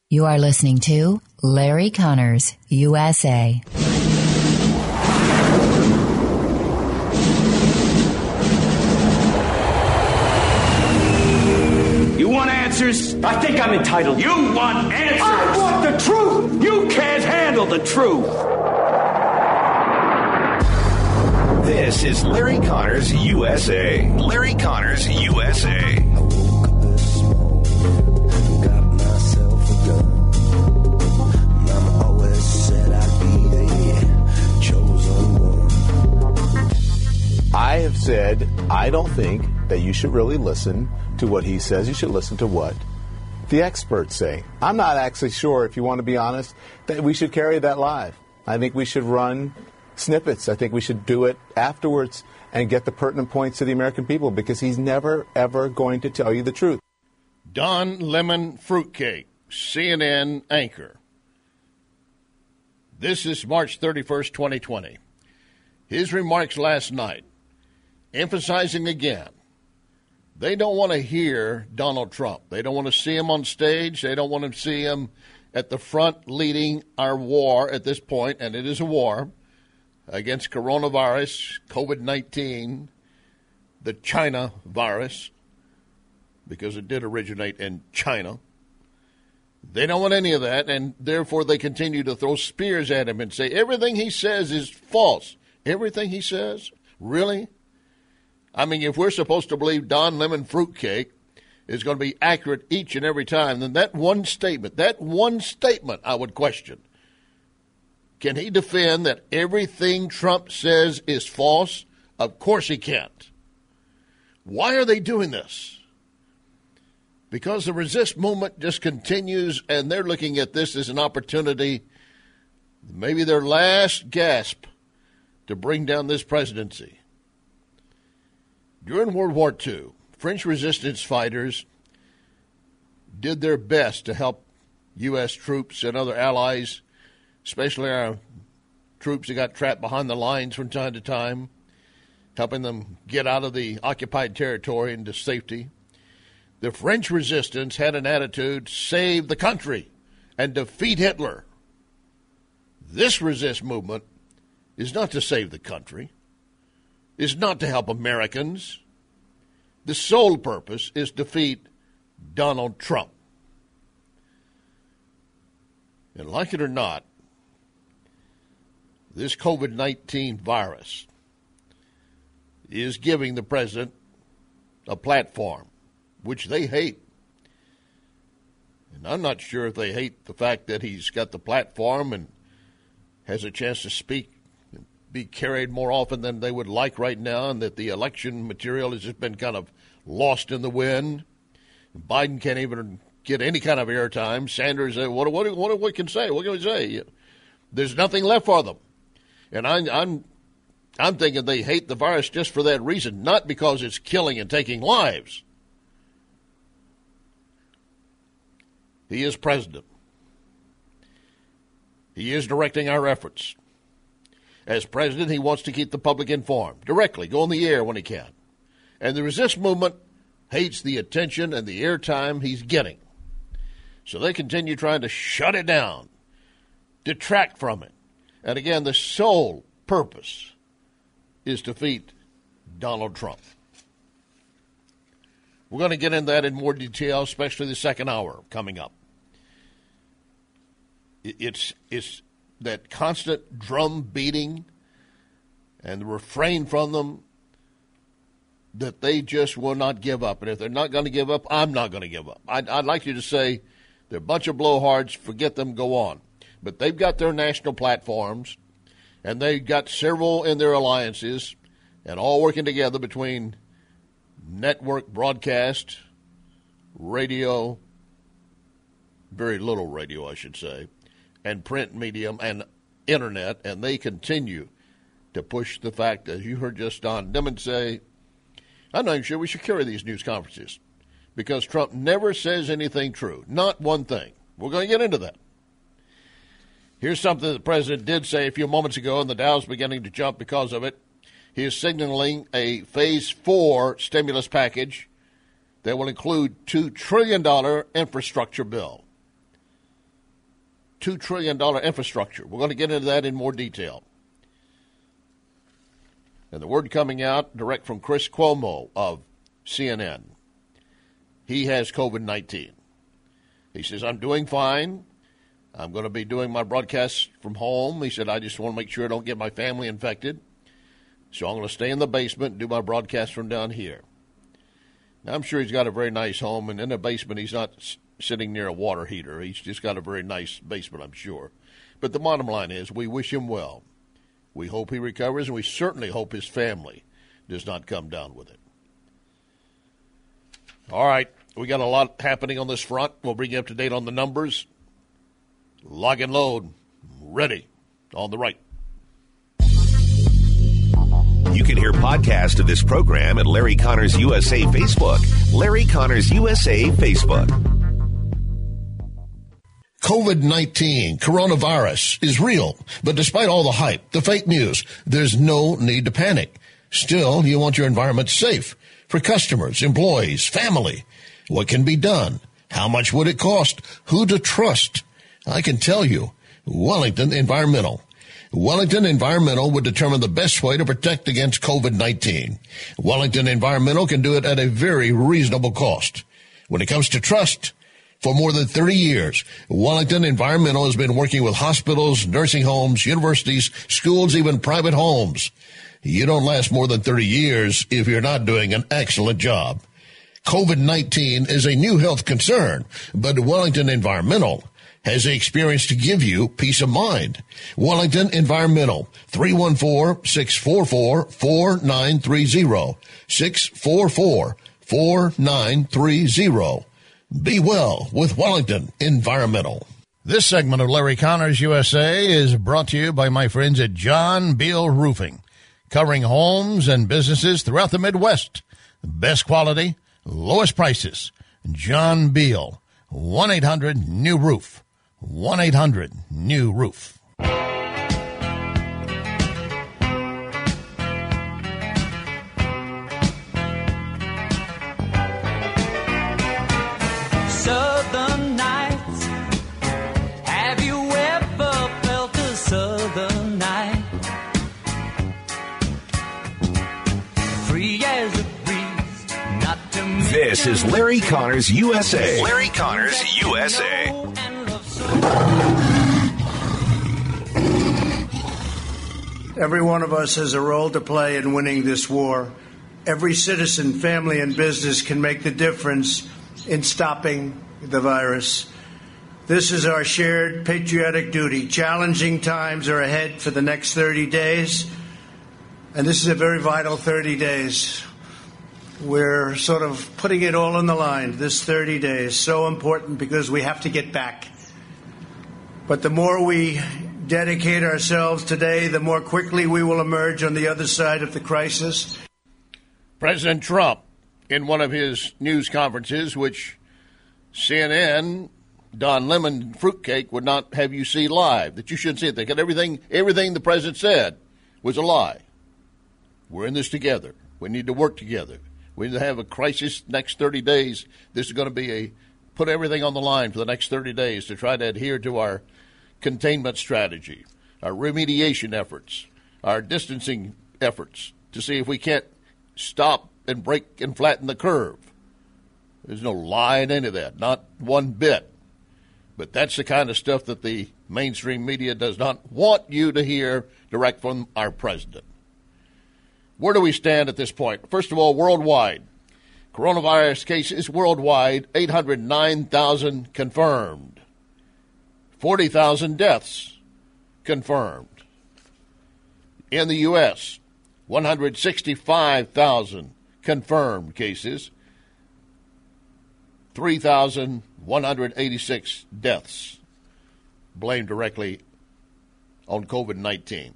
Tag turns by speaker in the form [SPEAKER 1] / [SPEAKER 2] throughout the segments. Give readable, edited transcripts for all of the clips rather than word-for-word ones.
[SPEAKER 1] You are listening to Larry Connors, USA.
[SPEAKER 2] You want answers? I think I'm entitled. You want answers? I want the truth! You can't handle the truth!
[SPEAKER 3] This is Larry Connors, USA. Larry Connors, USA.
[SPEAKER 4] I have said I don't think that you should really listen to what he says. You should listen to what the experts say. I'm not actually sure, if you want to be honest, that we should carry that live. I think we should run snippets. I think we should do it afterwards and get the pertinent points to the American people, because he's never, ever going to tell you the truth.
[SPEAKER 5] Don Lemon Fruitcake, CNN anchor. This is March 31st, 2020. His remarks last night, emphasizing again, they don't want to hear Donald Trump. They don't want to see him on stage. They don't want to see him at the front leading our war at this point, and it is a war against coronavirus, COVID-19, the China virus, because it did originate in China. They don't want any of that, and therefore they continue to throw spears at him and say everything he says is false. Everything he says? Really? I mean, if we're supposed to believe Don Lemon Fruitcake is going to be accurate each and every time, then that one statement I would question. Can he defend that everything Trump says is false? Of course he can't. Why are they doing this? Because the resist movement just continues, and they're looking at this as an opportunity, maybe their last gasp, to bring down this presidency. During World War II, French resistance fighters did their best to help U.S. troops and other allies, especially our troops that got trapped behind the lines from time to time, helping them get out of the occupied territory into safety. The French resistance had an attitude, save the country and defeat Hitler. This resist movement is not to save the country, is not to help Americans. The sole purpose is to defeat Donald Trump. And like it or not, this COVID-19 virus is giving the president a platform, which they hate. And I'm not sure if they hate the fact that he's got the platform and has a chance to speak, be carried more often than they would like right now, and that the election material has just been kind of lost in the wind. Biden can't even get any kind of airtime. Sanders, what we can say? What can we say? There's nothing left for them. And I'm thinking they hate the virus just for that reason, not because it's killing and taking lives. He is president. He is directing our efforts. As president, he wants to keep the public informed, directly, go on the air when he can. And the resist movement hates the attention and the airtime he's getting. So they continue trying to shut it down, detract from it. And again, the sole purpose is to defeat Donald Trump. We're going to get into that in more detail, especially the second hour coming up. It's that constant drum beating and the refrain from them that they just will not give up. And if they're not going to give up, I'm not going to give up. I'd like you to say they're a bunch of blowhards, forget them, go on. But they've got their national platforms, and they've got several in their alliances, and all working together between network broadcast, radio, very little radio, I should say, and print medium and internet, and they continue to push the fact, as you heard just Don Lemon say, I'm not even sure we should carry these news conferences because Trump never says anything true, not one thing. We're going to get into that. Here's something the president did say a few moments ago, and the Dow's beginning to jump because of it. He is signaling a Phase 4 stimulus package that will include $2 trillion infrastructure bill. $2 trillion infrastructure. We're going to get into that in more detail. And the word coming out direct from Chris Cuomo of CNN. He has COVID-19. He says, I'm doing fine. I'm going to be doing my broadcasts from home. He said, I just want to make sure I don't get my family infected. So I'm going to stay in the basement and do my broadcast from down here. Now, I'm sure he's got a very nice home, and in the basement he's not sitting near a water heater. He's just got a very nice basement, I'm sure. But the bottom line is we wish him well. We hope he recovers, and we certainly hope his family does not come down with it. All right, we got a lot happening on this front. We'll bring you up to date on the numbers. Lock and load. Ready. On the right.
[SPEAKER 3] You can hear podcasts of this program at Larry Connors USA Facebook. Larry Connors USA Facebook.
[SPEAKER 6] COVID-19, coronavirus, is real. But despite all the hype, the fake news, there's no need to panic. Still, you want your environment safe for customers, employees, family. What can be done? How much would it cost? Who to trust? I can tell you, Wellington Environmental. Wellington Environmental would determine the best way to protect against COVID-19. Wellington Environmental can do it at a very reasonable cost. When it comes to trust, for more than 30 years, Wellington Environmental has been working with hospitals, nursing homes, universities, schools, even private homes. You don't last more than 30 years if you're not doing an excellent job. COVID-19 is a new health concern, but Wellington Environmental has the experience to give you peace of mind. Wellington Environmental, 314-644-4930, 644-4930. Be well with Wellington Environmental.
[SPEAKER 7] This segment of Larry Connors USA is brought to you by my friends at John Beal Roofing, covering homes and businesses throughout the Midwest. Best quality, lowest prices. John Beal, 1-800-NEW-ROOF. 1-800-NEW-ROOF.
[SPEAKER 8] Southern nights. Have you ever felt a southern night? Free as a breeze, not to mention.
[SPEAKER 3] This is Larry Connors USA. Larry Connors USA.
[SPEAKER 9] Every one of us has a role to play in winning this war. Every citizen, family, and business can make the difference in stopping the virus. This is our shared patriotic duty. Challenging times are ahead for the next 30 days, and this is a very vital 30 days. We're sort of putting it all on the line. This 30 days, so important because we have to get back. But the more we dedicate ourselves today, the more quickly we will emerge on the other side of the crisis.
[SPEAKER 5] President Trump, in one of his news conferences, which CNN, Don Lemon Fruitcake would not have you see live, that you shouldn't see it. They got everything the president said was a lie. We're in this together. We need to work together. We need to have a crisis next 30 days. This is going to be put everything on the line for the next 30 days to try to adhere to our containment strategy, our remediation efforts, our distancing efforts to see if we can't stop and break and flatten the curve. There's no lie in any of that, not one bit. But that's the kind of stuff that the mainstream media does not want you to hear direct from our president. Where do we stand at this point? First of all, worldwide. Coronavirus cases worldwide, 809,000 confirmed. 40,000 deaths confirmed. In the U.S., 165,000 confirmed cases, 3,186 deaths blamed directly on COVID-19.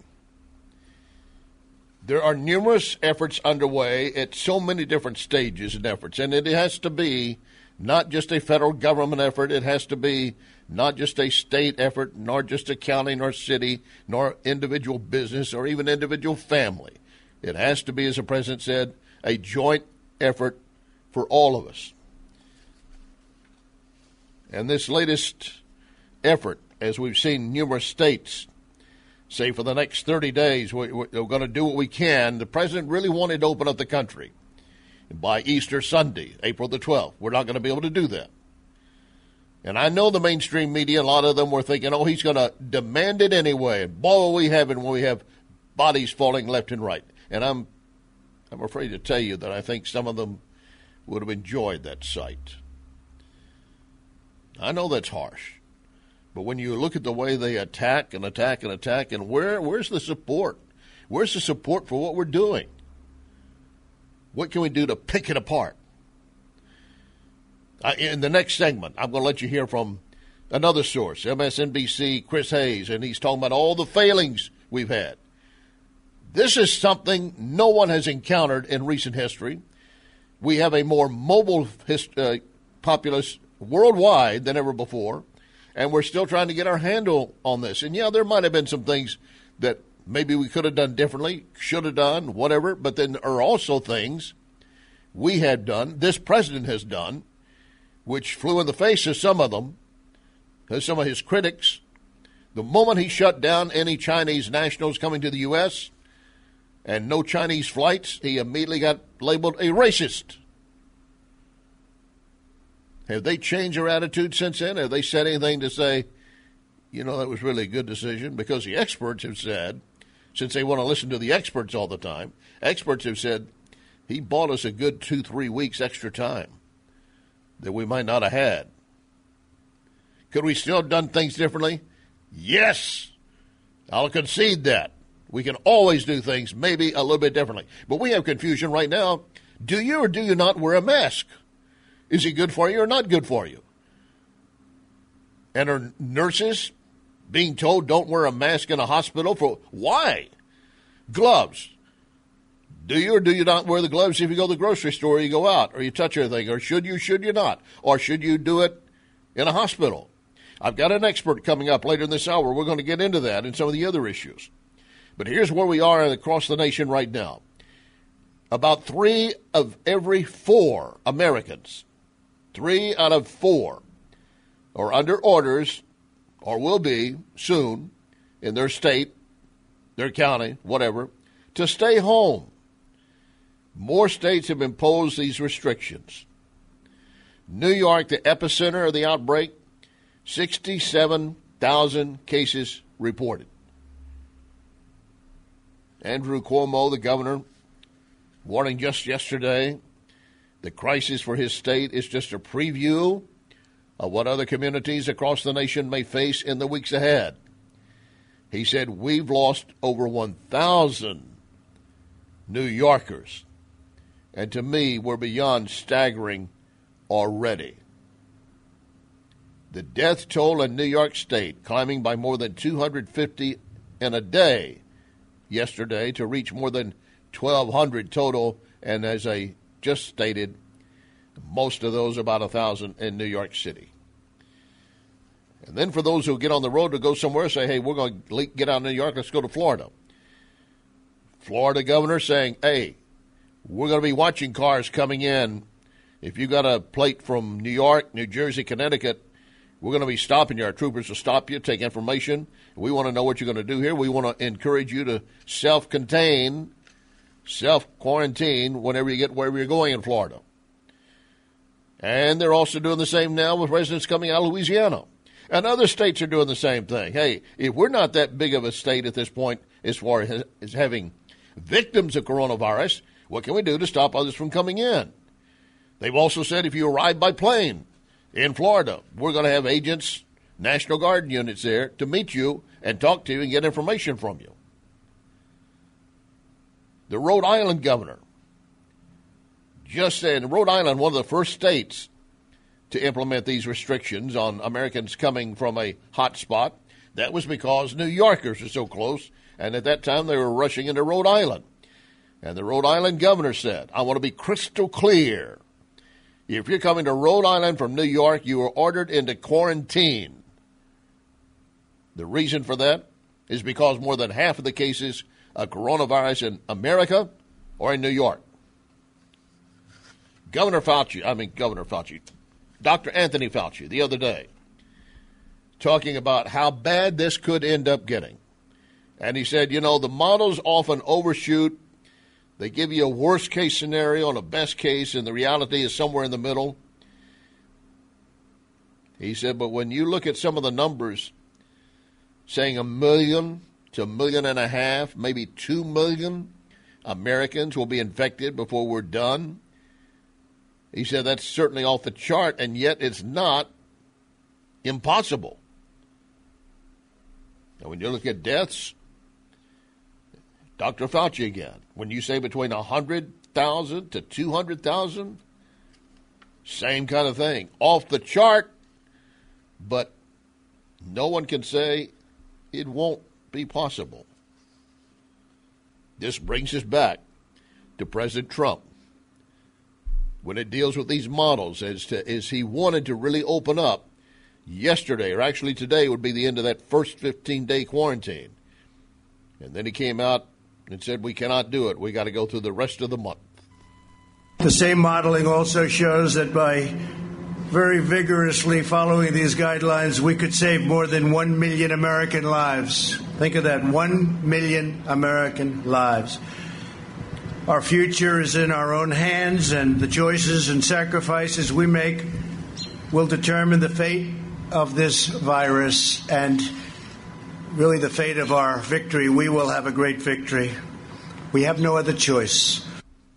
[SPEAKER 5] There are numerous efforts underway at so many different stages and efforts, and it has to be not just a federal government effort. It has to be not just a state effort, nor just a county, nor city, nor individual business, or even individual family. It has to be, as the president said, a joint effort for all of us. And this latest effort as we've seen numerous states say for the next 30 days, we're going to do what we can. The president really wanted to open up the country by Easter Sunday, April the 12th. We're not going to be able to do that. And I know the mainstream media, a lot of them were thinking, oh, he's going to demand it anyway. Boy, we have it when we have bodies falling left and right. And I'm afraid to tell you that I think some of them would have enjoyed that sight. I know that's harsh. But when you look at the way they attack and attack and attack, and where's the support? Where's the support for what we're doing? What can we do to pick it apart? In the next segment, I'm going to let you hear from another source, MSNBC, Chris Hayes, and he's talking about all the failings we've had. This is something no one has encountered in recent history. We have a more mobile populace worldwide than ever before, and we're still trying to get our handle on this. And, yeah, there might have been some things that maybe we could have done differently, should have done, whatever, but then there are also things we had done, this president has done, which flew in the face of some of them, some of his critics. The moment he shut down any Chinese nationals coming to the U.S. and no Chinese flights, he immediately got labeled a racist. Have they changed their attitude since then? Have they said anything to say, that was really a good decision? Because the experts have said, since they want to listen to the experts all the time, experts have said he bought us a good 2-3 weeks extra time that we might not have had. Could we still have done things differently? Yes. I'll concede that. We can always do things maybe a little bit differently. But we have confusion right now. Do you or do you not wear a mask? Is it good for you or not good for you? And are nurses being told don't wear a mask in a hospital? For why? Gloves. Do you or do you not wear the gloves if you go to the grocery store or you go out or you touch anything? Or should you not? Or should you do it in a hospital? I've got an expert coming up later in this hour. We're going to get into that and some of the other issues. But here's where we are across the nation right now. About 3 of every 4 Americans, 3 out of 4, are under orders or will be soon in their state, their county, whatever, to stay home. More states have imposed these restrictions. New York, the epicenter of the outbreak, 67,000 cases reported. Andrew Cuomo, the governor, warning just yesterday the crisis for his state is just a preview of what other communities across the nation may face in the weeks ahead. He said, we've lost over 1,000 New Yorkers. And to me, we're beyond staggering already. The death toll in New York State climbing by more than 250 in a day yesterday to reach more than 1,200 total. And as I just stated, most of those, about 1,000 in New York City. And then for those who get on the road to go somewhere, say, hey, we're going to get out of New York, let's go to Florida. Florida governor saying, hey, we're going to be watching cars coming in. If you got a plate from New York, New Jersey, Connecticut, we're going to be stopping you. Our troopers will stop you, take information. We want to know what you're going to do here. We want to encourage you to self-quarantine whenever you get wherever you're going in Florida. And they're also doing the same now with residents coming out of Louisiana. And other states are doing the same thing. Hey, if we're not that big of a state at this point as far as having victims of coronavirus, what can we do to stop others from coming in? They've also said if you arrive by plane in Florida, we're going to have agents, National Guard units there to meet you and talk to you and get information from you. The Rhode Island governor just said, Rhode Island, one of the first states to implement these restrictions on Americans coming from a hot spot. That was because New Yorkers are so close, and at that time they were rushing into Rhode Island. And the Rhode Island governor said, I want to be crystal clear. If you're coming to Rhode Island from New York, you are ordered into quarantine. The reason for that is because more than half of the cases of coronavirus in America are in New York. Dr. Anthony Fauci, the other day, talking about how bad this could end up getting. And he said, the models often overshoot. They give you a worst-case scenario and a best case, and the reality is somewhere in the middle. He said, but when you look at some of the numbers, saying 1 million to 1.5 million, maybe 2 million Americans will be infected before we're done. He said that's certainly off the chart, and yet it's not impossible. Now, when you look at deaths, Dr. Fauci again, when you say between 100,000 to 200,000, same kind of thing. Off the chart, but no one can say it won't be possible. This brings us back to President Trump. When it deals with these models, as he wanted to really open up yesterday, or actually today would be the end of that first 15-day quarantine. And then he came out and said, we cannot do it. We got to go through the rest of the month.
[SPEAKER 9] The same modeling also shows that by very vigorously following these guidelines, we could save more than 1 million American lives. Think of that, 1 million American lives. Our future is in our own hands, and the choices and sacrifices we make will determine the fate of this virus and really the fate of our victory. We will have a great victory. We have no other choice.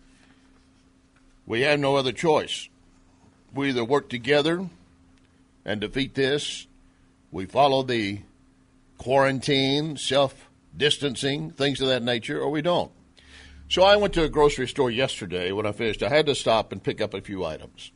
[SPEAKER 5] We have no other choice. We either work together and defeat this, we follow the quarantine, self-distancing, things of that nature, or we don't. So I went to a grocery store yesterday. When I finished, I had to stop and pick up a few items.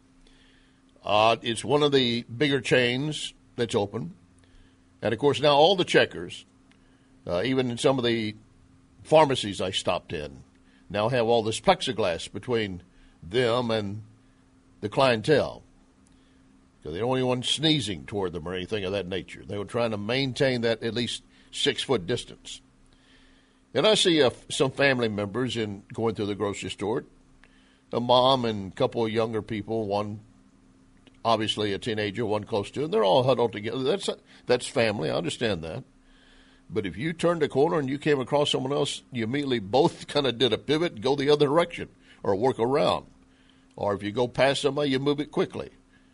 [SPEAKER 5] It's one of the bigger chains that's open. And, of course, now all the checkers, even in some of the pharmacies I stopped in, now have all this plexiglass between them and the clientele. Because they don't want anyone sneezing toward them or anything of that nature. They were trying to maintain that at least 6-foot distance. And I see some family members going through the grocery store, a mom and a couple of younger people, one obviously a teenager, one close to, and they're all huddled together. That's family. I understand that. But if you turned a corner and you came across someone else, you immediately both kind of did a pivot and go the other direction or work around. Or if you go past somebody, you move it quickly.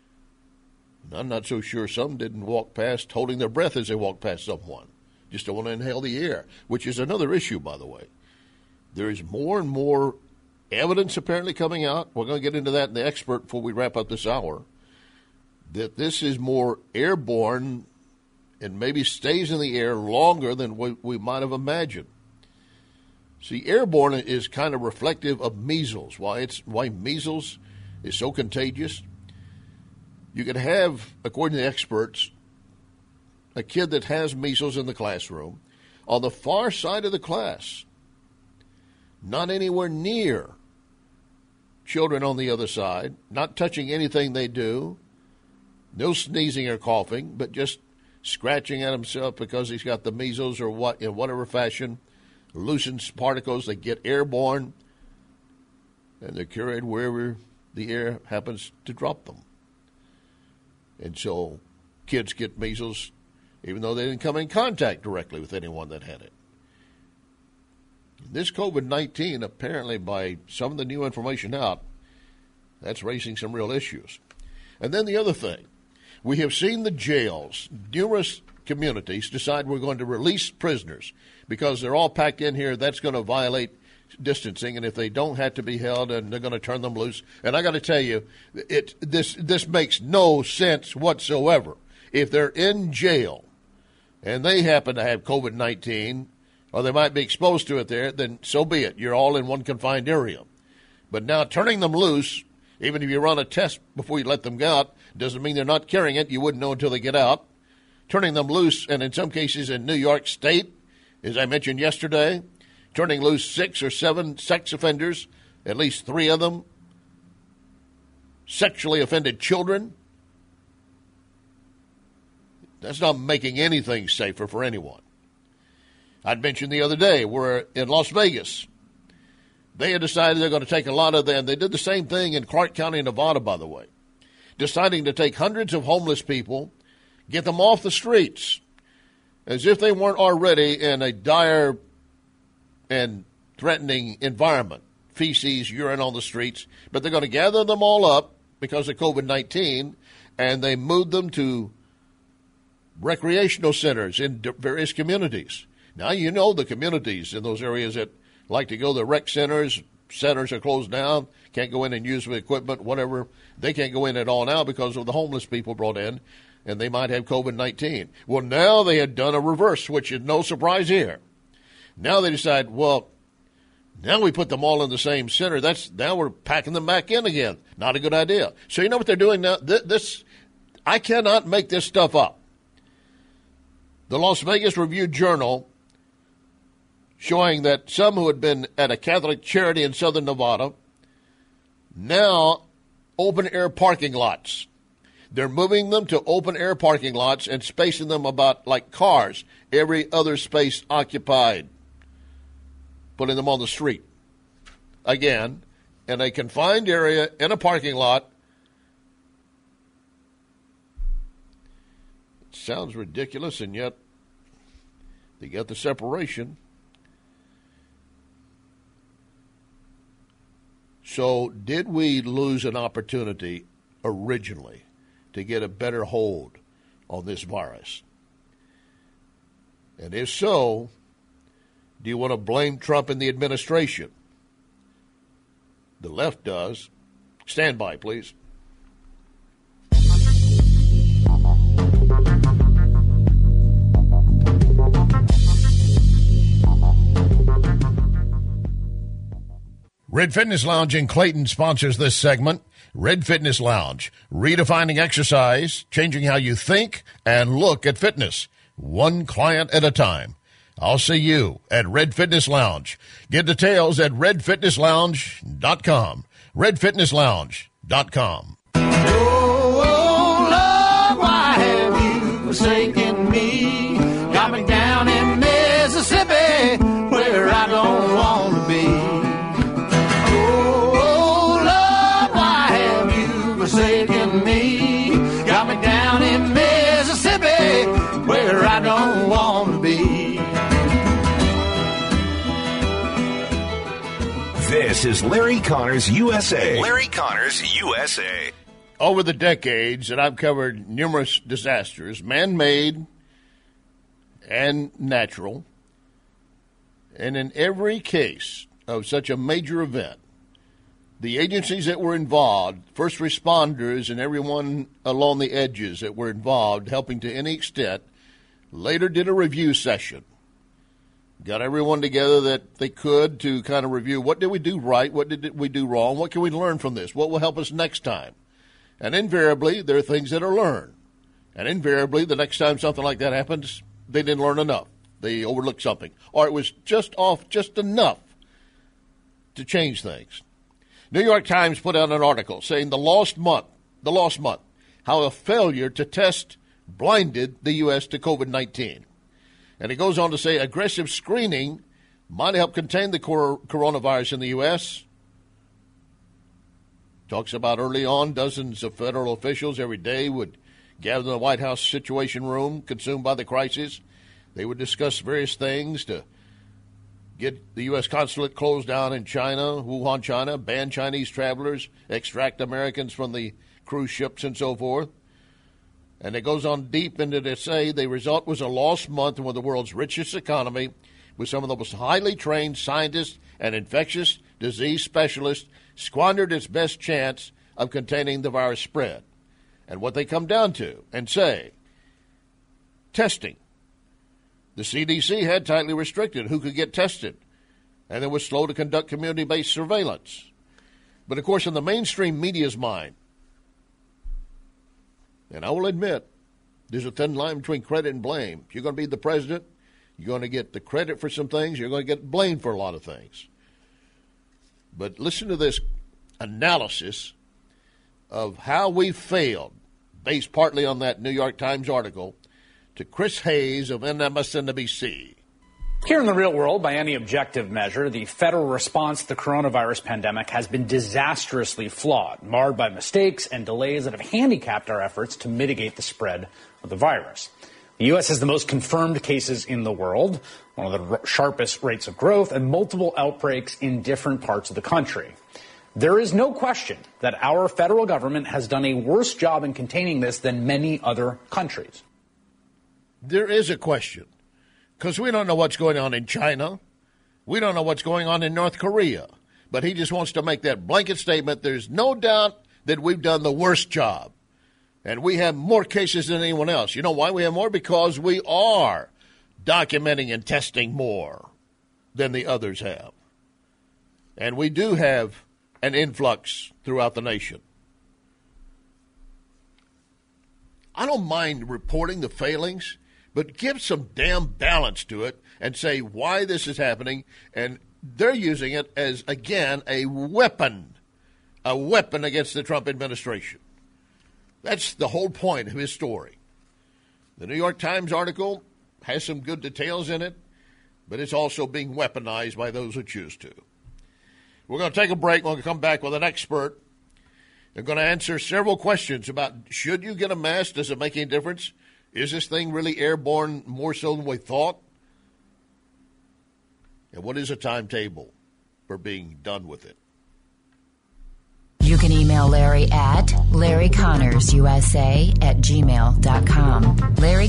[SPEAKER 5] I'm not so sure some didn't walk past holding their breath as they walked past someone. Just don't want to inhale the air, which is another issue, by the way. There is more and more evidence apparently coming out. We're going to get into that in the expert before we wrap up this hour, that this is more airborne and maybe stays in the air longer than we might have imagined. See, airborne is kind of reflective of measles. Why measles is so contagious? You could have, according to the experts, a kid that has measles in the classroom on the far side of the class, not anywhere near children on the other side, not touching anything they do, no sneezing or coughing, but just scratching at himself because he's got the measles or what in whatever fashion, loosens particles that get airborne, and they're carried wherever the air happens to drop them. And so kids get measles even though they didn't come in contact directly with anyone that had it. This COVID-19, apparently by some of the new information out, that's raising some real issues. And then the other thing, we have seen the jails, numerous communities decide we're going to release prisoners because they're all packed in here. That's going to violate distancing, and if they don't have to be held, and they're going to turn them loose. And I got to tell you, this makes no sense whatsoever. If they're in jail and they happen to have COVID-19, or they might be exposed to it there, then so be it. You're all in one confined area. But now turning them loose, even if you run a test before you let them go out, doesn't mean they're not carrying it. You wouldn't know until they get out. Turning them loose, and in some cases in New York State, as I mentioned yesterday, turning loose 6 or 7 sex offenders, at least 3 of them, sexually offended children. That's not making anything safer for anyone. I'd mentioned the other day, we're in Las Vegas. They had decided they're going to take a lot of them. They did the same thing in Clark County, Nevada, by the way, deciding to take hundreds of homeless people, Get them off the streets, as if they weren't already in a dire and threatening environment. Feces, urine on the streets. But they're going to gather them all up because of COVID-19, and they moved them to recreational centers in various communities. Now, you know the communities in those areas that like to go to the rec centers. Centers are closed down, can't go in and use the equipment, whatever. They can't go in at all now because of the homeless people brought in, and they might have COVID-19. Well, now they had done a reverse, which is no surprise here. Now they decide, well, now we put them all in the same center. Now we're packing them back in again. Not a good idea. So you know what they're doing now? I cannot make this stuff up. The Las Vegas Review-Journal showing that some who had been at a Catholic charity in southern Nevada now open-air parking lots. They're moving them to open-air parking lots and spacing them about like cars, every other space occupied, putting them on the street. Again, in a confined area in a parking lot. It sounds ridiculous, and yet they got the separation. So did we lose an opportunity originally to get a better hold on this virus? And if so, do you want to blame Trump and the administration? The left does. Stand by, please.
[SPEAKER 7] Red Fitness Lounge in Clayton sponsors this segment. Red Fitness Lounge, redefining exercise, changing how you think and look at fitness, one client at a time. I'll see you at Red Fitness Lounge. Get details at redfitnesslounge.com. redfitnesslounge.com.
[SPEAKER 8] Oh, Lord, why have you forsaken me? Got me down in Mississippi where I don't want to be. Forsaken me, got me down in Mississippi where I don't want to be.
[SPEAKER 3] This is Larry Connors USA. Larry Connors USA.
[SPEAKER 5] Over the decades that I've covered numerous disasters, man-made and natural, and in every case of such a major event, the agencies that were involved, first responders and everyone along the edges that were involved, helping to any extent, later did a review session. Got everyone together that they could to kind of review what did we do right, what did we do wrong, what can we learn from this, what will help us next time. And invariably, there are things that are learned. And invariably, the next time something like that happens, they didn't learn enough. They overlooked something. Or it was just off just enough to change things. New York Times put out an article saying the lost month, how a failure to test blinded the U.S. to COVID-19. And it goes on to say aggressive screening might help contain the coronavirus in the U.S. Talks about early on, dozens of federal officials every day would gather in the White House Situation Room, consumed by the crisis. They would discuss various things to get the U.S. consulate closed down in China, Wuhan, China, ban Chinese travelers, extract Americans from the cruise ships and so forth. And it goes on deep into to say the result was a lost month with the world's richest economy, with some of the most highly trained scientists and infectious disease specialists squandered its best chance of containing the virus spread. And what they come down to and say, testing. The CDC had tightly restricted who could get tested, and it was slow to conduct community-based surveillance. But, of course, in the mainstream media's mind, and I will admit, there's a thin line between credit and blame. If you're going to be the president, you're going to get the credit for some things, you're going to get blamed for a lot of things. But listen to this analysis of how we failed, based partly on that New York Times article, to Chris Hayes of MSNBC.
[SPEAKER 10] Here in the real world, by any objective measure, the federal response to the coronavirus pandemic has been disastrously flawed, marred by mistakes and delays that have handicapped our efforts to mitigate the spread of the virus. The U.S. has the most confirmed cases in the world, one of the sharpest rates of growth, and multiple outbreaks in different parts of the country. There is no question that our federal government has done a worse job in containing this than many other countries.
[SPEAKER 5] There is a question. Because we don't know what's going on in China. We don't know what's going on in North Korea. But he just wants to make that blanket statement. There's no doubt that we've done the worst job. And we have more cases than anyone else. You know why we have more? Because we are documenting and testing more than the others have. And we do have an influx throughout the nation. I don't mind reporting the failings, but give some damn balance to it and say why this is happening. And they're using it as, again, a weapon against the Trump administration. That's the whole point of his story. The New York Times article has some good details in it, but it's also being weaponized by those who choose to. We're going to take a break. We're going to come back with an expert. They're going to answer several questions about should you get a mask? Does it make any difference? Is this thing really airborne more so than we thought? And what is a timetable for being done with it?
[SPEAKER 1] You can email Larry at LarryConnorsUSA@gmail.com.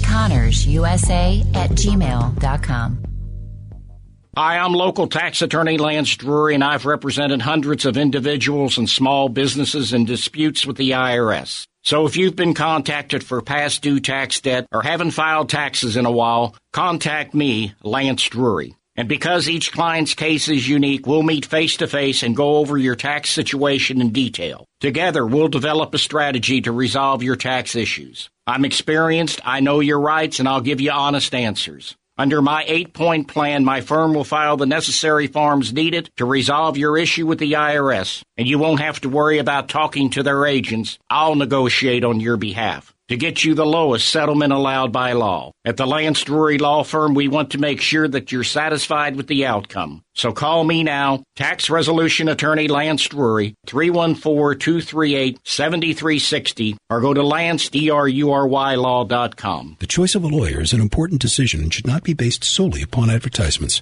[SPEAKER 1] LarryConnorsUSA@gmail.com.
[SPEAKER 11] Hi, I'm local tax attorney Lance Drury, and I've represented hundreds of individuals and small businesses in disputes with the IRS. So if you've been contacted for past due tax debt or haven't filed taxes in a while, contact me, Lance Drury. And because each client's case is unique, we'll meet face-to-face and go over your tax situation in detail. Together, we'll develop a strategy to resolve your tax issues. I'm experienced, I know your rights, and I'll give you honest answers. Under my 8-point plan, my firm will file the necessary forms needed to resolve your issue with the IRS, and you won't have to worry about talking to their agents. I'll negotiate on your behalf to get you the lowest settlement allowed by law. At the Lance Drury Law Firm, we want to make sure that you're satisfied with the outcome. So call me now, Tax Resolution Attorney Lance Drury, 314-238-7360, or go to LanceDruryLaw.com.
[SPEAKER 12] The choice of a lawyer is an important decision and should not be based solely upon advertisements.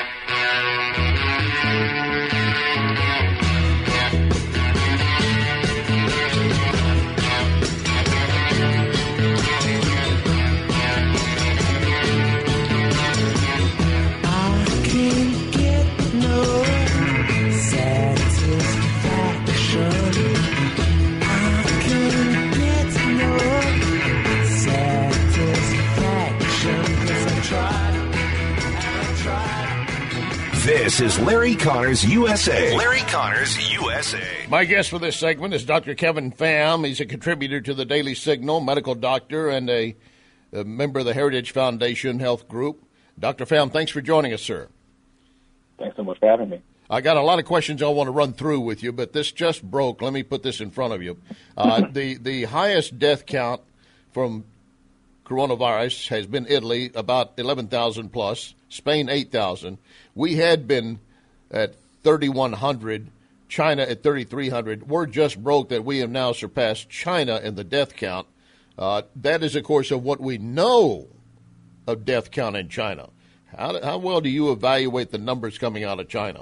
[SPEAKER 3] This is Larry Connors USA. Larry Connors USA.
[SPEAKER 5] My guest for this segment is Dr. Kevin Pham. He's a contributor to the Daily Signal, medical doctor, and a member of the Heritage Foundation Health Group. Dr. Pham, thanks for joining us, sir.
[SPEAKER 13] Thanks so much for having me.
[SPEAKER 5] I got a lot of questions I want to run through with you, but this just broke. Let me put this in front of you. The highest death count from coronavirus has been Italy, about 11,000 plus, Spain 8,000. We had been at 3,100, China at 3,300. Word just broke that we have now surpassed China in the death count. That is, of course, of what we know of death count in China. How well do you evaluate the numbers coming out of China?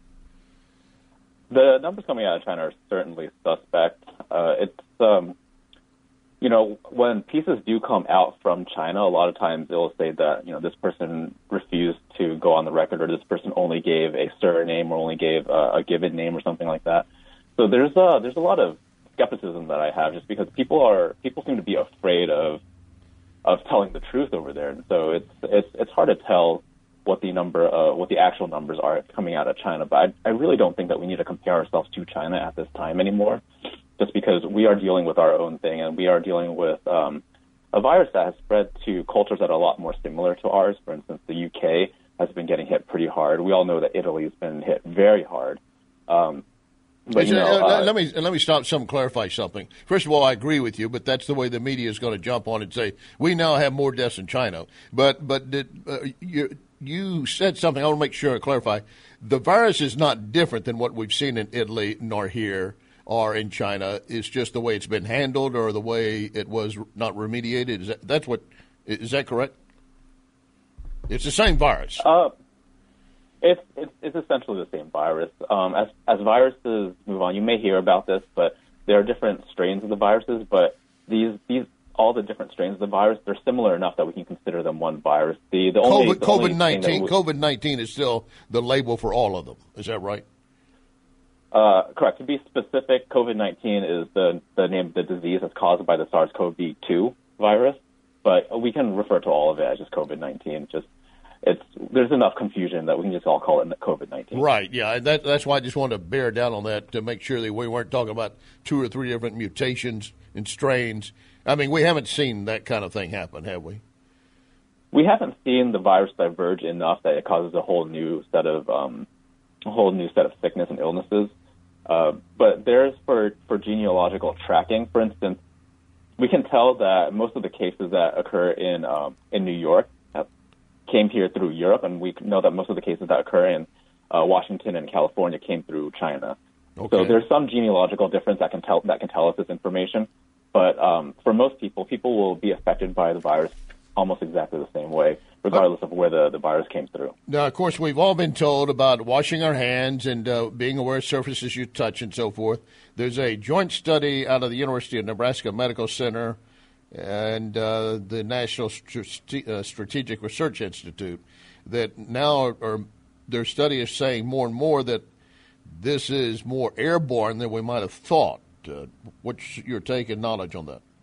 [SPEAKER 13] The numbers coming out of China are certainly suspect. When pieces do come out from China, a lot of times it will say that, this person refused to go on the record, or this person only gave a surname or only gave a given name or something like that. So there's a lot of skepticism that I have, just because people seem to be afraid of telling the truth over there. And so it's hard to tell what the actual numbers are coming out of China. But I really don't think that we need to compare ourselves to China at this time anymore, just because we are dealing with our own thing, and we are dealing with a virus that has spread to cultures that are a lot more similar to ours. For instance, the UK has been getting hit pretty hard. We all know that Italy has been hit very hard.
[SPEAKER 5] Let me stop some, clarify something. First of all, I agree with you, but that's the way the media is going to jump on and say we now have more deaths in China. But you said something. I want to make sure I clarify. The virus is not different than what we've seen in Italy nor here or in China. It's just the way it's been handled or the way it was not remediated. Is that correct? It's the same virus.
[SPEAKER 13] It's essentially the same virus. As viruses move on, you may hear about this, but there are different strains of the viruses. But these all the different strains of the virus, they're similar enough that we can consider them one virus.
[SPEAKER 5] COVID-19 is still the label for all of them. Is that right?
[SPEAKER 13] Correct. To be specific, COVID-19 is the name of the disease that's caused by the SARS-CoV-2 virus, but we can refer to all of it as just COVID-19. There's enough confusion that we can just all call it COVID-19.
[SPEAKER 5] Right, yeah. That's why I just wanted to bear down on that to make sure that we weren't talking about 2 or 3 different mutations and strains. I mean, we haven't seen that kind of thing happen, have we?
[SPEAKER 13] We haven't seen the virus diverge enough that it causes a whole new set of sickness and illnesses. But there's for genealogical tracking, for instance, we can tell that most of the cases that occur in New York came here through Europe, and we know that most of the cases that occur in Washington and California came through China. Okay. So there's some genealogical difference that can tell us this information. But for most people will be affected by the virus almost exactly the same way, regardless of where the virus came through.
[SPEAKER 5] Now, of course, we've all been told about washing our hands and being aware of surfaces you touch and so forth. There's a joint study out of the University of Nebraska Medical Center and the National Strategic Research Institute that now their study is saying more and more that this is more airborne than we might have thought. What's your take and knowledge on that?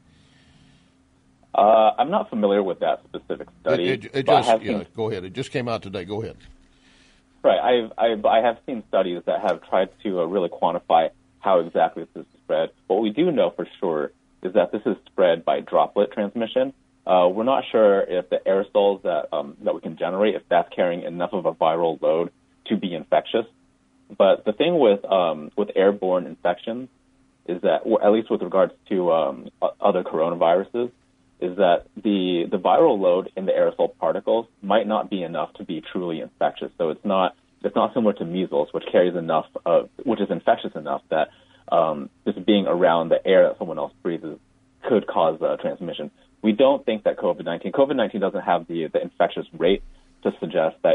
[SPEAKER 13] I'm not familiar with that specific study.
[SPEAKER 5] Go ahead. It just came out today. Go ahead.
[SPEAKER 13] Right. I have seen studies that have tried to really quantify how exactly this is spread. What we do know for sure is that this is spread by droplet transmission. We're not sure if the aerosols that we can generate, if that's carrying enough of a viral load to be infectious. But the thing with airborne infections is that, at least with regards to other coronaviruses, is that the viral load in the aerosol particles might not be enough to be truly infectious. So it's not similar to measles, which carries enough, which is infectious enough that just being around the air that someone else breathes could cause transmission. We don't think that COVID-19 doesn't have the infectious rate to suggest that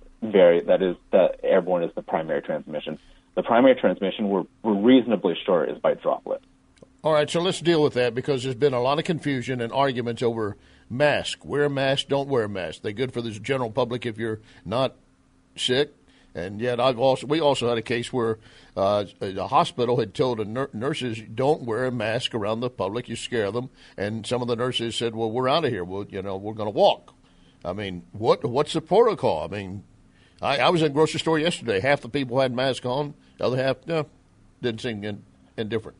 [SPEAKER 13] that airborne is the primary transmission. The primary transmission, we're reasonably sure, is by droplet.
[SPEAKER 5] All right, so let's deal with that because there's been a lot of confusion and arguments over masks. Wear a mask, don't wear a mask. They're good for the general public if you're not sick. And yet we also had a case where the hospital had told the nurses, don't wear a mask around the public, you scare them. And some of the nurses said, well, we're out of here. Well, we're going to walk. I mean, what's the protocol? I mean, I was in a grocery store yesterday. Half the people had masks on. The other half, didn't seem indifferent.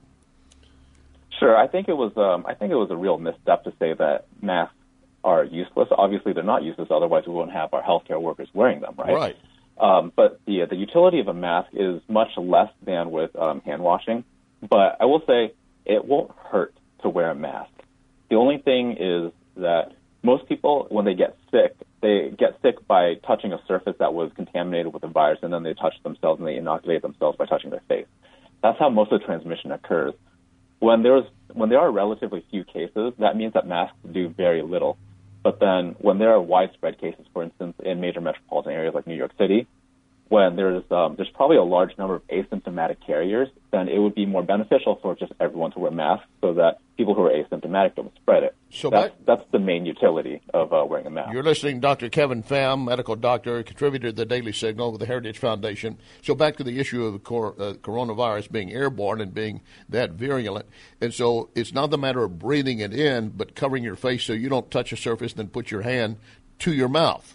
[SPEAKER 13] Sure. I think it was a real misstep to say that masks are useless. Obviously, they're not useless. Otherwise, we wouldn't have our healthcare workers wearing them, right?
[SPEAKER 5] Right.
[SPEAKER 13] But the utility of a mask is much less than with hand washing. But I will say it won't hurt to wear a mask. The only thing is that most people, when they get sick by touching a surface that was contaminated with a virus, and then they touch themselves and they inoculate themselves by touching their face. That's how most of the transmission occurs. When there are relatively few cases, that means that masks do very little. But then when there are widespread cases, for instance, in major metropolitan areas like New York City, when there's probably a large number of asymptomatic carriers, then it would be more beneficial for just everyone to wear masks so that people who are asymptomatic don't spread it. So that's the main utility of wearing a mask.
[SPEAKER 5] You're listening to Dr. Kevin Pham, medical doctor, contributor to the Daily Signal with the Heritage Foundation. So back to the issue of coronavirus being airborne and being that virulent. And so it's not the matter of breathing it in, but covering your face so you don't touch a surface and then put your hand to your mouth.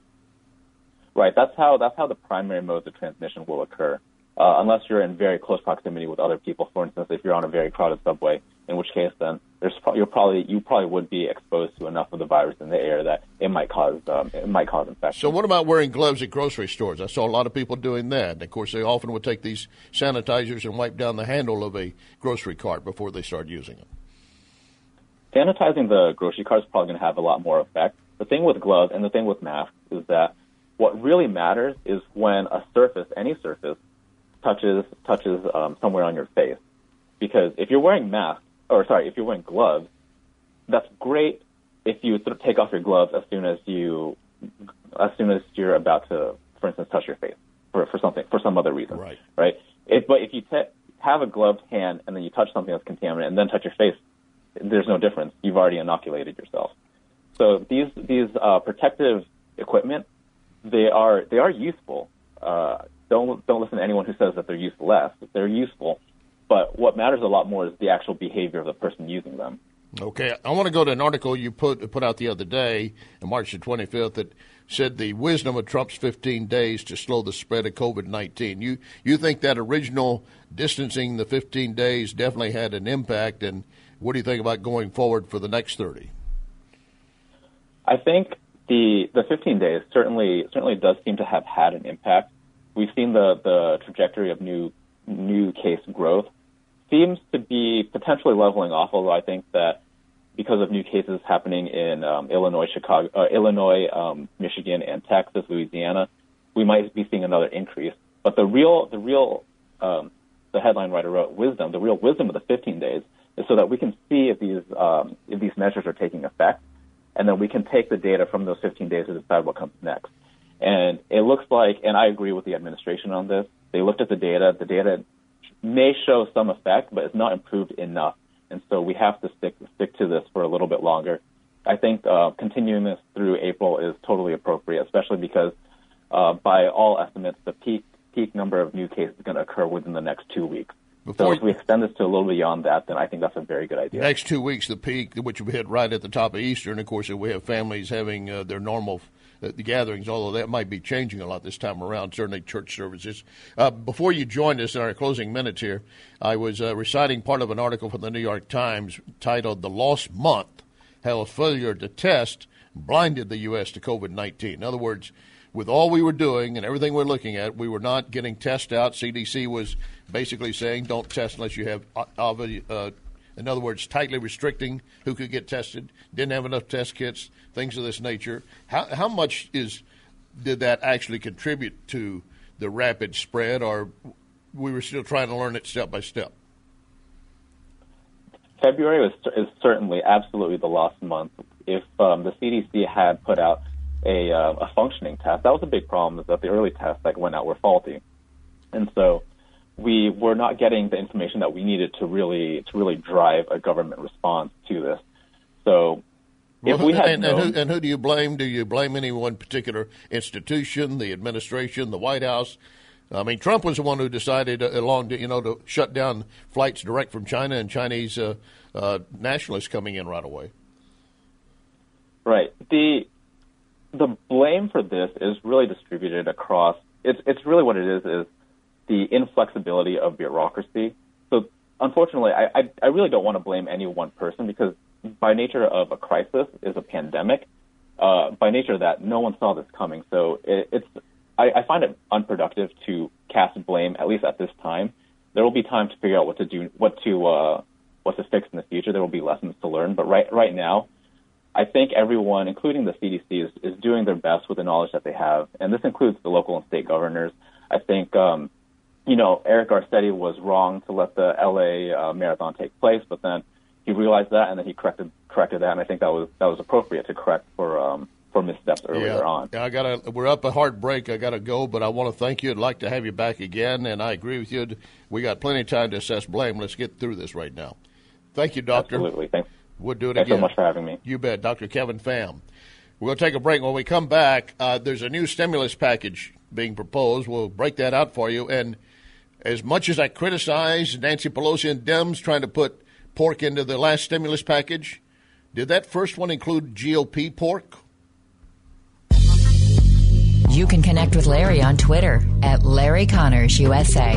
[SPEAKER 13] Right. That's how the primary modes of transmission will occur, unless you're in very close proximity with other people. For instance, if you're on a very crowded subway, in which case then you probably would be exposed to enough of the virus in the air that it might cause infection.
[SPEAKER 5] So what about wearing gloves at grocery stores? I saw a lot of people doing that. And of course, they often would take these sanitizers and wipe down the handle of a grocery cart before they start using them.
[SPEAKER 13] Sanitizing the grocery cart is probably going to have a lot more effect. The thing with gloves and the thing with masks is that What really matters is when a surface, any surface, touches somewhere on your face. Because if you're wearing if you're wearing gloves, that's great if you take off your gloves as soon as you're about to, for instance, touch your face for some other reason. Right. But if you have a gloved hand and then you touch something that's contaminated and then touch your face, there's no difference. You've already inoculated yourself. So these protective equipment, they are useful. Don't listen to anyone who says that they're useless. They're useful, but what matters a lot more is the actual behavior of the person using them.
[SPEAKER 5] Okay, I want to go to an article you put out the other day, on March the 25th, that said the wisdom of Trump's 15 days to slow the spread of COVID-19. You think that original distancing, the 15 days, definitely had an impact, and what do you think about going forward for the next 30?
[SPEAKER 13] I think the 15 days certainly does seem to have had an impact. We've seen the trajectory of new case growth seems to be potentially leveling off, although I think that because of new cases happening in Illinois, Michigan, and Texas, Louisiana, we might be seeing another increase. But the headline writer wrote, the real wisdom of the 15 days is so that we can see if these measures are taking effect, and then we can take the data from those 15 days to decide what comes next. And it looks like, and I agree with the administration on this, they looked at the data. The data may show some effect, but it's not improved enough. And so we have to stick to this for a little bit longer. I think continuing this through April is totally appropriate, especially because by all estimates, the peak number of new cases is going to occur within the next 2 weeks. So if we extend this to a little beyond that, then I think that's a very good idea.
[SPEAKER 5] Next 2 weeks, the peak, which we hit right at the top of Easter, and of course, we have families having their normal gatherings, although that might be changing a lot this time around, certainly church services. Before you joined us in our closing minutes here, I was reciting part of an article from the New York Times titled "The Lost Month: How a Failure to Test Blinded the U.S. to COVID-19." In other words, with all we were doing and everything we're looking at, we were not getting tests out. CDC was basically saying don't test unless you have, in other words, tightly restricting who could get tested, didn't have enough test kits, things of this nature. How much did that actually contribute to the rapid spread, or we were still trying to learn it step by step?
[SPEAKER 13] February is certainly absolutely the lost month. If the CDC had put out a functioning test, that was a big problem, is that the early tests that went out were faulty. And so we were not getting the information that we needed to really drive a government response to this. So if we had
[SPEAKER 5] and who do you blame? Do you blame any one particular institution, the administration, the White House? I mean, Trump was the one who decided to shut down flights direct from China and Chinese nationalists coming in right away.
[SPEAKER 13] Right. The blame for this is really distributed across. It's really what it is the inflexibility of bureaucracy. So unfortunately, I really don't want to blame any one person, because by nature of a crisis is a pandemic. By nature of that, no one saw this coming. So I find it unproductive to cast blame, at least at this time. There will be time to figure out what to do, what to fix in the future. There will be lessons to learn. But right now, I think everyone, including the CDC, is doing their best with the knowledge that they have, and this includes the local and state governors. I think, Eric Garcetti was wrong to let the LA marathon take place, but then he realized that, and then he corrected that, and I think that was appropriate to correct for missteps earlier on.
[SPEAKER 5] Yeah, we're up a hard break. I got to go, but I want to thank you. I'd like to have you back again, and I agree with you. We got plenty of time to assess blame. Let's get through this right now. Thank you, Doctor.
[SPEAKER 13] Absolutely. Thanks.
[SPEAKER 5] We'll do it
[SPEAKER 13] Thanks
[SPEAKER 5] again.
[SPEAKER 13] so much for having me.
[SPEAKER 5] You bet. Dr. Kevin Pham. We're going to take a break. When we come back, there's a new stimulus package being proposed. We'll break that out for you. And as much as I criticize Nancy Pelosi and Dems trying to put pork into the last stimulus package, did that first one include GOP pork?
[SPEAKER 1] You can connect with Larry on Twitter at Larry Connors USA.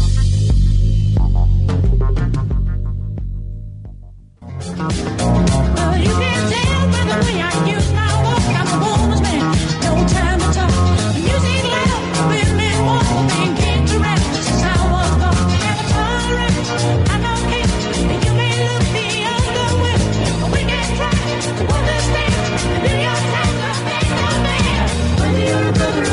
[SPEAKER 8] Well, you can tell by the way I use my walk, I'm a woman's man, no time to talk. Music loud, women walk, being kicked around, this is how I was born. Never tolerate, I don't care, and you may look the other way, but we can try to understand, and do your time, make no man. Whether you're a brother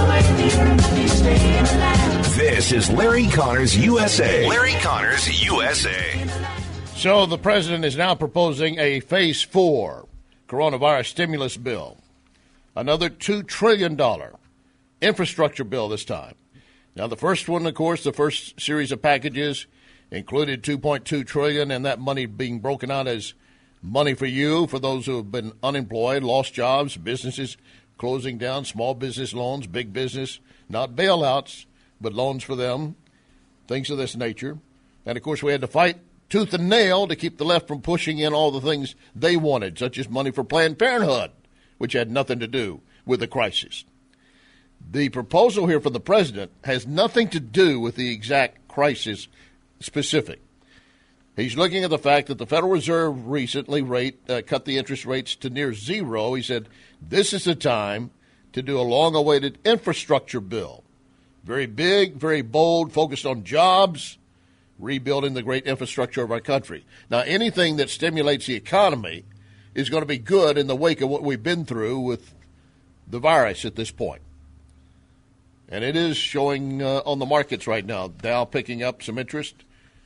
[SPEAKER 3] This is Larry Connors USA. Larry Connors USA.
[SPEAKER 5] So the president is now proposing a Phase 4 coronavirus stimulus bill. Another $2 trillion infrastructure bill this time. Now, the first one, of course, the first series of packages included $2.2 trillion, and that money being broken out as money for you, for those who have been unemployed, lost jobs, businesses closing down, small business loans, big business, not bailouts, but loans for them, things of this nature. And, of course, we had to fight tooth and nail to keep the left from pushing in all the things they wanted, such as money for Planned Parenthood, which had nothing to do with the crisis. The proposal here from the president has nothing to do with the exact crisis specific. He's looking at the fact that the Federal Reserve recently cut the interest rates to near zero. He said, this is the time to do a long-awaited infrastructure bill. Very big, very bold, focused on jobs, rebuilding the great infrastructure of our country. Now, anything that stimulates the economy is going to be good in the wake of what we've been through with the virus at this point. And it is showing on the markets right now. Dow picking up some interest.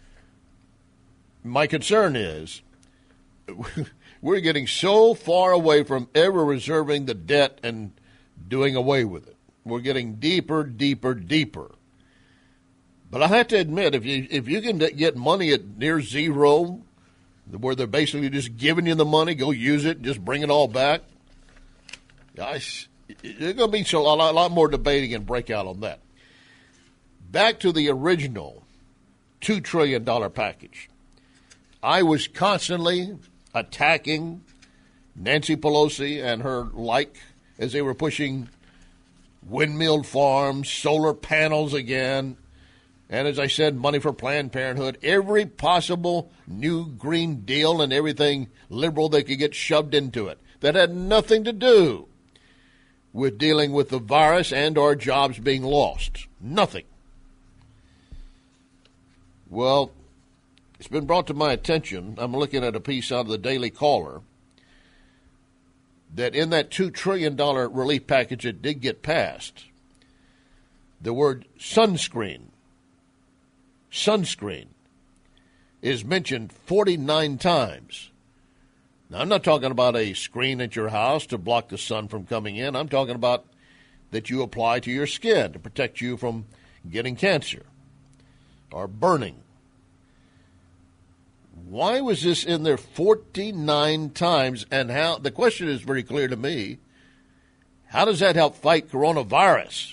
[SPEAKER 5] My concern is we're getting so far away from ever reserving the debt and doing away with it. We're getting deeper, deeper, deeper. But I have to admit, if you can get money at near zero, where they're basically just giving you the money, go use it, just bring it all back, guys, there's going to be a lot more debating and breakout on that. Back to the original $2 trillion package. I was constantly attacking Nancy Pelosi and her like as they were pushing windmill farms, solar panels again, and as I said, money for Planned Parenthood, every possible new Green Deal and everything liberal they could get shoved into it. That had nothing to do with dealing with the virus and our jobs being lost. Nothing. Well, it's been brought to my attention, I'm looking at a piece out of the Daily Caller, that in that $2 trillion relief package that did get passed, the word sunscreen is mentioned 49 times. Now, I'm not talking about a screen at your house to block the sun from coming in. I'm talking about that you apply to your skin to protect you from getting cancer or burning. Why was this in there 49 times? And how? The question is very clear to me. How does that help fight coronavirus?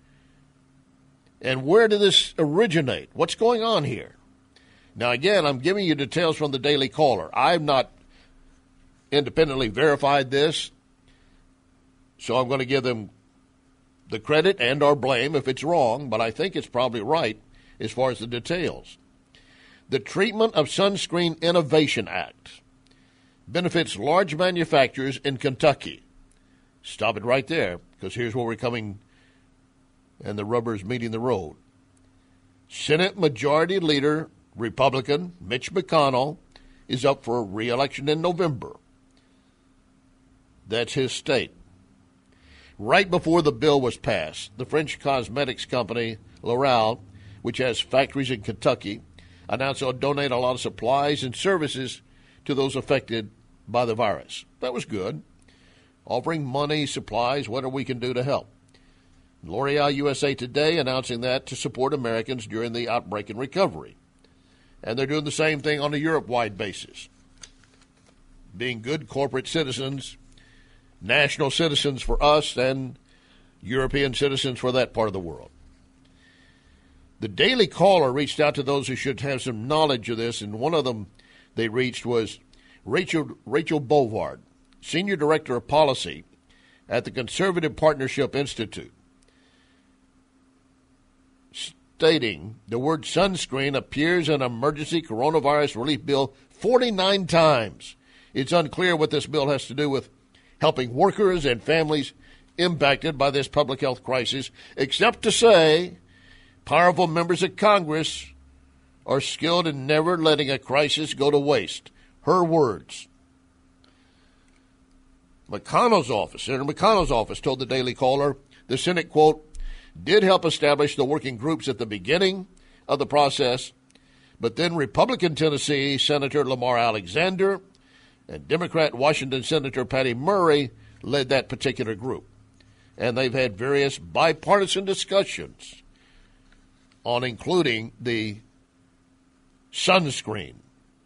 [SPEAKER 5] And where did this originate? What's going on here? Now, again, I'm giving you details from the Daily Caller. I've not independently verified this, so I'm going to give them the credit and or blame if it's wrong, but I think it's probably right as far as the details. The Treatment of Sunscreen Innovation Act benefits large manufacturers in Kentucky. Stop it right there, because here's where we're coming and the rubber's meeting the road. Senate Majority Leader, Republican Mitch McConnell, is up for re-election in November. That's his state. Right before the bill was passed, the French cosmetics company L'Oreal, which has factories in Kentucky, announced it will donate a lot of supplies and services to those affected by the virus. That was good. Offering money, supplies, whatever we can do to help. L'Oreal USA Today announcing that to support Americans during the outbreak and recovery. And they're doing the same thing on a Europe-wide basis. Being good corporate citizens, national citizens for us, and European citizens for that part of the world. The Daily Caller reached out to those who should have some knowledge of this, and one of them they reached was Rachel Bovard, Senior Director of Policy at the Conservative Partnership Institute, stating the word sunscreen appears in emergency coronavirus relief bill 49 times. It's unclear what this bill has to do with helping workers and families impacted by this public health crisis, except to say powerful members of Congress are skilled in never letting a crisis go to waste. Her words. Senator McConnell's office told the Daily Caller the Senate, quote, did help establish the working groups at the beginning of the process, but then Republican Tennessee Senator Lamar Alexander and Democrat Washington Senator Patty Murray led that particular group. And they've had various bipartisan discussions on including the sunscreen.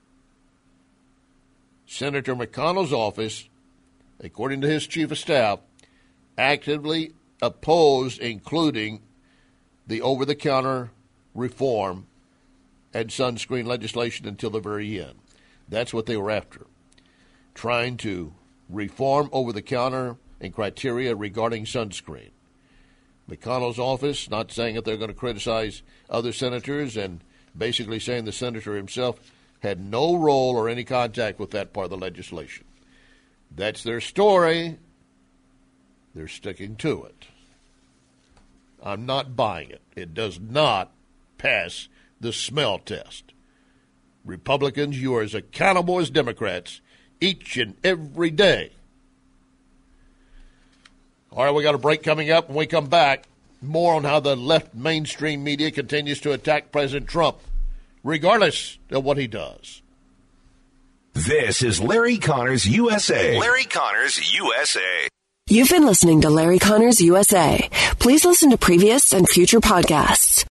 [SPEAKER 5] Senator McConnell's office, according to his chief of staff, actively opposed including the over-the-counter reform and sunscreen legislation until the very end. That's what they were after, trying to reform over-the-counter and criteria regarding sunscreen. McConnell's office, not saying that they're going to criticize other senators, and basically saying the senator himself had no role or any contact with that part of the legislation. That's their story. They're sticking to it. I'm not buying it. It does not pass the smell test. Republicans, you are as accountable as Democrats each and every day. All right, we got a break coming up. When we come back, more on how the left mainstream media continues to attack President Trump, regardless of what he does.
[SPEAKER 3] This is Larry Connors USA. Larry Connors USA.
[SPEAKER 14] You've been listening to Larry Connors USA. Please listen to previous and future podcasts